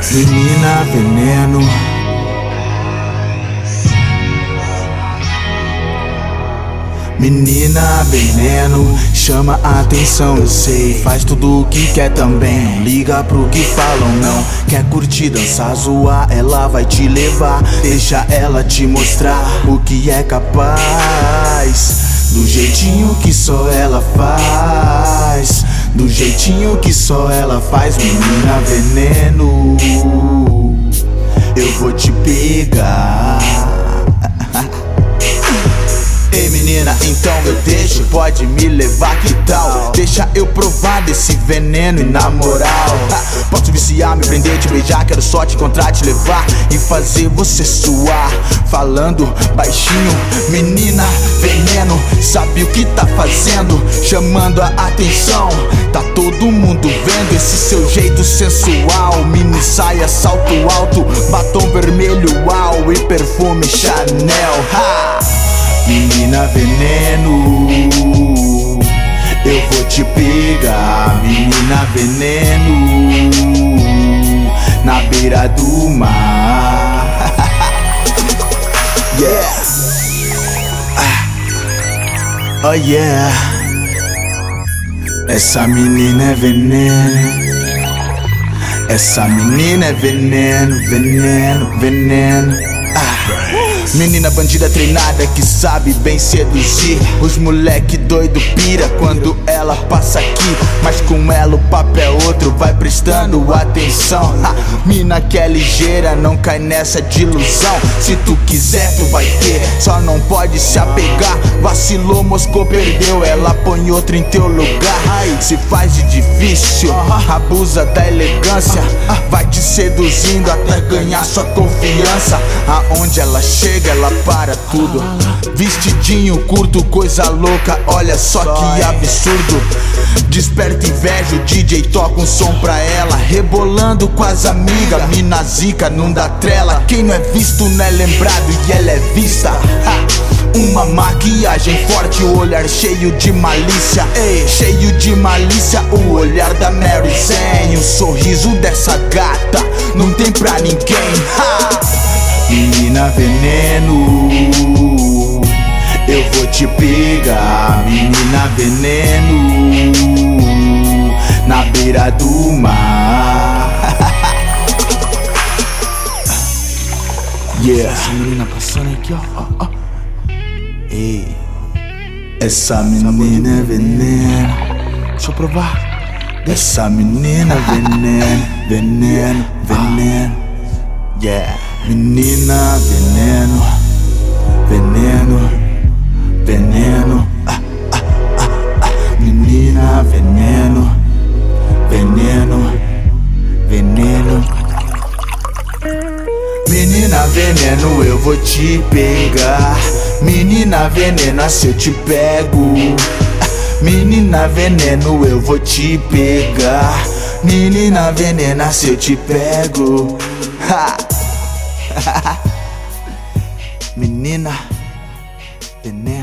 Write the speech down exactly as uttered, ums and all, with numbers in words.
Menina veneno. Menina veneno, chama a atenção, eu sei. Faz tudo o que quer também, não liga pro que falam não. Quer curtir, dançar, zoar, ela vai te levar. Deixa ela te mostrar o que é capaz. Do jeitinho que só ela faz, do jeitinho que só ela faz. Menina veneno, eu vou te pegar. Ei menina, então eu deixo, pode me levar, que tal? Deixa eu provar desse veneno e na moral posso viciar, me prender, te beijar, quero só te encontrar, te levar e fazer você suar. Falando baixinho, menina veneno, sabe o que tá fazendo? Chamando a atenção, tá todo mundo vendo esse seu jeito sensual. Mini saia, salto alto, batom vermelho, uau, e perfume Chanel, ha! Menina veneno, eu vou te pegar. Menina veneno, na beira do mar. Yeah. Oh yeah. Essa menina é veneno. Essa menina é veneno, veneno, veneno. Ah. Menina bandida treinada que sabe bem seduzir. Os moleque doido pira quando ela passa aqui. Mas com ela o papo é outro, vai prestando atenção. Ha, mina que é ligeira, não cai nessa de ilusão. Se tu quiser tu vai ter, só não pode se apegar. Vacilou, moscou, perdeu, ela põe outro em teu lugar. Se faz de difícil, abusa da elegância, vai te seduzindo até ganhar sua confiança. Aonde ela chega ela para tudo, vestidinho curto, coisa louca, olha só que absurdo. Desperta inveja, o D J toca um som pra ela, rebolando com as amigas. Mina zica, não dá trela, quem não é visto não é lembrado e ela é vista. Ha! Uma maquiagem forte, o olhar cheio de malícia. Ei, cheio de malícia, o olhar da Mary Jane. O sorriso dessa gata não tem pra ninguém. Ha! Menina veneno, eu vou te pegar. Menina veneno, na beira do mar. Yeah. Essa menina passando aqui, ó, ó, ó. Ei, essa menina é veneno. Deixa eu provar. Essa menina é veneno, veneno, veneno. Yeah. Menina veneno, veneno, veneno. Ah, ah, ah, ah. Menina veneno, veneno, veneno. Menina veneno, eu vou te pegar. Menina venena, se eu te pego. Menina veneno, eu vou te pegar. Menina venena, se eu te pego. Ha! Menina veneno.